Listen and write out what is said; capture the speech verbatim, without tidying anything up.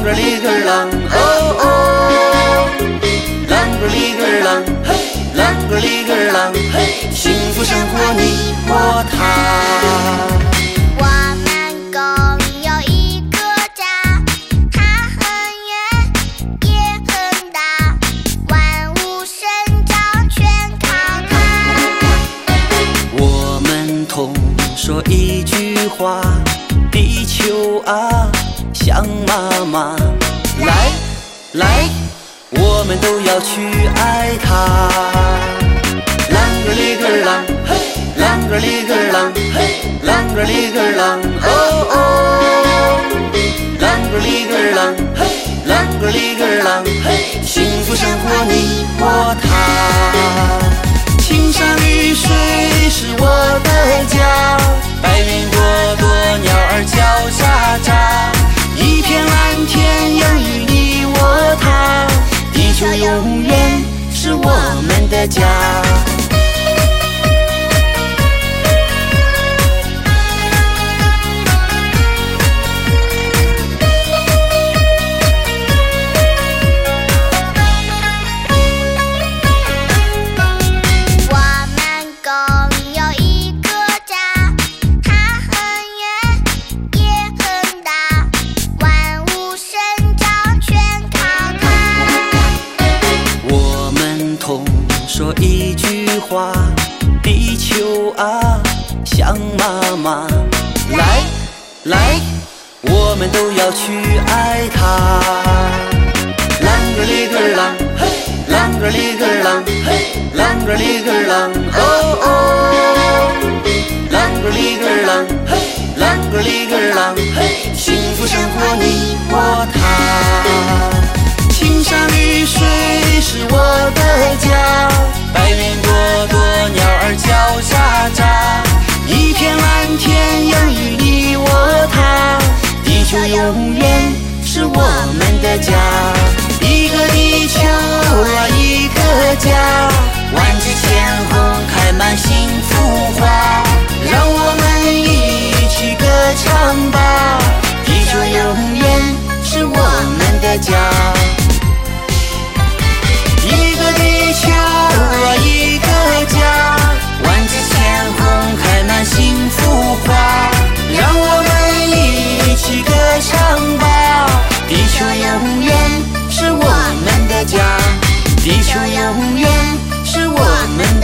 个里个啷，哦哦，啷个里个啷，嘿，啷个里个啷，嘿，幸福生活你我他。 我们共有一个家，它很远也很大，万物生长全靠它。 我们同说一句话，地球啊像妈妈，来来，我们都要去爱它。啷个里个啷，嘿，啷个里个啷，嘿，啷个里个啷，哦哦，啷个里个啷，嘿，啷个里个啷，嘿，幸福生活你我他。青山绿水是我的家，白云朵朵，鸟儿叫喳喳，一片蓝天养育你我他，地球永远是我们的家。说一句话，地球啊像妈妈，来来，我们都要去爱它。啷个里个啷，嘿，啷个里个啷，嘿，啷个里个啷，哦哦，啷个里个啷，嘿，啷个里个啷，嘿，幸福生活你我他。青山绿水是我的家，白云朵朵，鸟儿叫喳喳，一片蓝天养育你我他，地球永远是我们的家。一个地球啊一个家，万紫千红开满幸福花，让我们一起歌唱吧，地球永远是我们的家。一个地球啊一个家，万紫千红开满幸福花，让我们一起歌唱吧，地球永远是我们的家，地球永远是我们